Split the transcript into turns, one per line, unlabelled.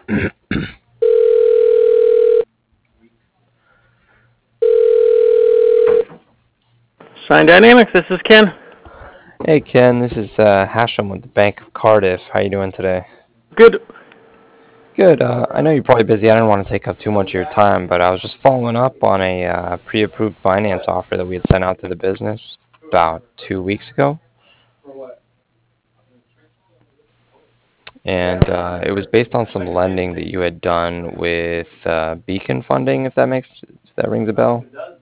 Sign Dynamics, this is Ken.
Hey Ken, this is Hashem with the Bank of Cardiff. How you doing today?
Good.
Good. I know you're probably busy. I didn't want to take up too much of your time, but I was just following up on a pre-approved finance offer that we had sent out to the business about 2 weeks ago, and it was based on some lending that you had done with Beacon Funding, if that rings a bell.